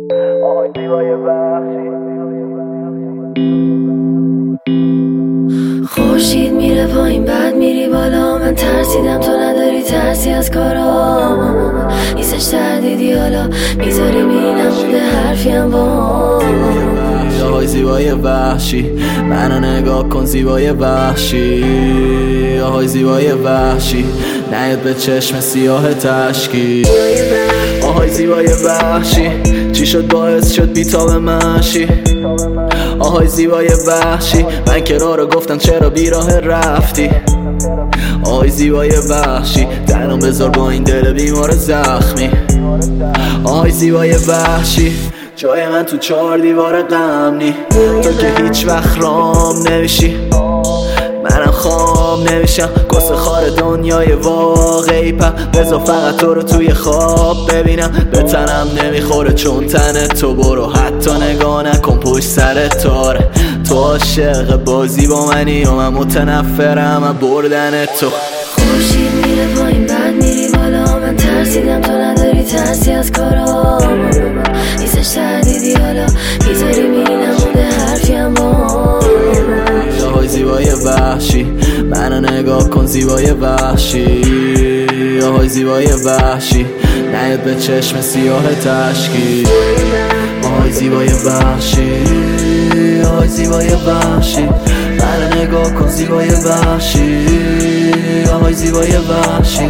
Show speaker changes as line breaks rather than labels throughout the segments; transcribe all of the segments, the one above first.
آهای زیبای وحشی.
خورشید میره پایین بعد میری بالا، من ترسیدم تو نداری ترسی از کارام، نیستش تردیدی حالا میذاری میری نمونده حرفیم با
آهای زیبای وحشی، منو نگاه کن زیبای وحشی. آهای زیبای وحشی، نیاد به چشم سیاه تشکی. آهای زیبای وحشی، چی شد باعث شد بیتاب مشی؟ آهای زیبای وحشی، من که رو گفتم چرا بیراه رفتی؟ آهای زیبای وحشی، تنم بذار با این دل بیمار زخمی. آهای زیبای وحشی، جای من تو 4 دیوار غم نی، تو که هیچ وقت رام نمیشی، منم خواب نمیشم. گسه خار دنیای واقعی بذار فقط تو رو توی خواب ببینم. به تنم نمیخوره چون تن تو، برو حتی نگاه نکن پشت سر تاره. تو عاشق بازی با منی و من متنفرم از بردن تو.
خورشید میره پایین بعد میری بالا، من ترسیدم تو نداری ترسی از کارام، نیستش تردیدی حالا میذاری میری نمونده حرفیم با
آهای زیبای وحشی، منو نگاه کن زیبای وحشی. آهای زیبای وحشی، نیاد به چشم سیاه تشکی. آهای زیبای وحشی، آهای زیبای وحشی، منو نگاه کن زیبای وحشی. آهای زیبای وحشی،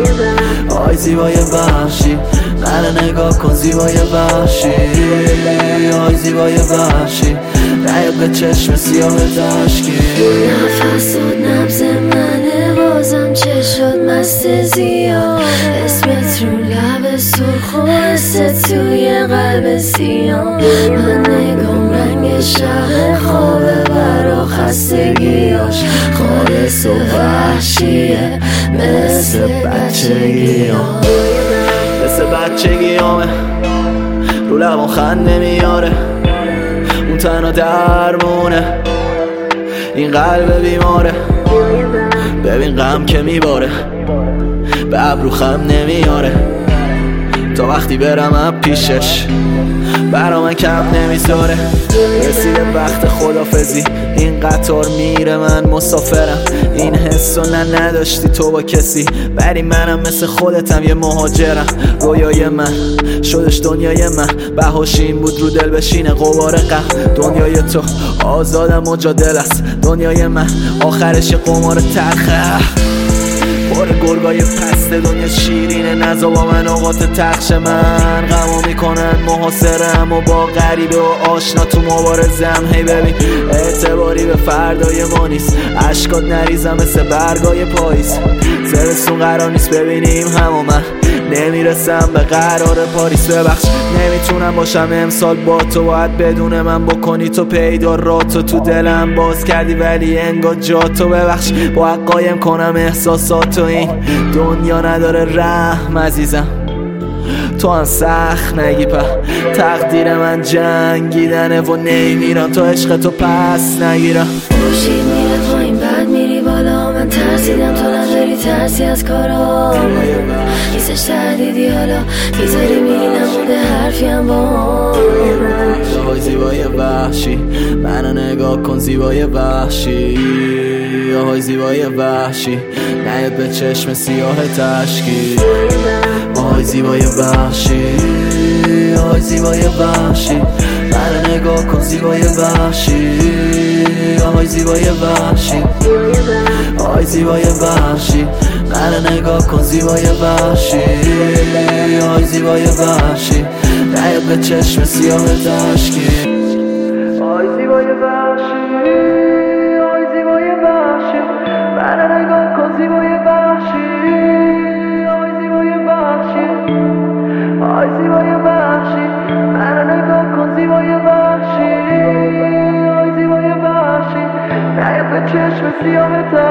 آهای زیبای وحشی، منو نگاه کن زیبای وحشی. آهای زیبای وحشی، نیاد به چشم سیاه تشکی.
نفس و نبض منه بازم چه شد مست زیاد، اسمت رو لب سرخ و حست توی قلب سیاه. من نگام رنگ شب خوابه برا خستگیاش، خالص و وحشیه مثل بچگیام.
مثل بچگیامه رو لبان خنده میاره، اون تنها درمونه این قلب بیماره. ببین غم که میباره به ابرو خم نمیاره، تا وقتی برم از پیشش برا من کم نمیذاره. رسیده وقت خدافزی، این قطار میره من مسافرم. این حسو نداشتی تو با کسی، ولی منم مثل خودتم یه مهاجرم. رویای من شدش دنیای من، بهاش این بود رو دل بشینه غبار غم. دنیای تو آزادم مجادل است، دنیای من آخرش قمار تلخه. پر گرگای پست دنیا شیرینه، نزا با من اوقات تخش من غمو میکنن محاصرم و با غریبه و آشنا تو مبارزم. هی ببین اعتباری به فردای ما نیست، اشکات نریزم مثل برگای پاییز. زمستون قرار نیست ببینیم هم و من نمیرسم به قرار پاریس. ببخش نمیتونم باشم امسال با تو، باید بدون من بکنی تو پیدا راتو. تو دلم باز کردی ولی انگار جا تو. ببخش باید قایم کنم احساساتو، این دنیا نداره رحم عزیزم. تو هم سخت نگی تقدیر من جنگیدنه و نمیرم تا عشق تو پس نگیرم.
خورشید میره پایین بعد میری بالا، من ترسیدم تو نداری ترسی از کارام، نیستش تردیدی حالا میذاری میری نمونده حرفیم با
آهای زیبای وحشی، منو نگاه کن زیبای وحشی. آهای زیبای وحشی، نیاد به چشم سیاه تشکی. آهای زیبای وحشی، آهای زیبای وحشی، منو نگاه کن زیبای وحشی. آهای زیبای وحشی، آهای زیبای وحشی، منو نگاه کن زیبای وحشی. آهای زیبای وحشی، نیاد به چشم سیاه تشکی. آهای زیبای وحشی، آهای زیبای وحشی، منو نگاه کن زیبای وحشی. آهای زیبای وحشی، آهای زیبای وحشی، منو نگاه کن زیبای وحشی. آهای زیبای وحشی، نیاد به چشم سیاه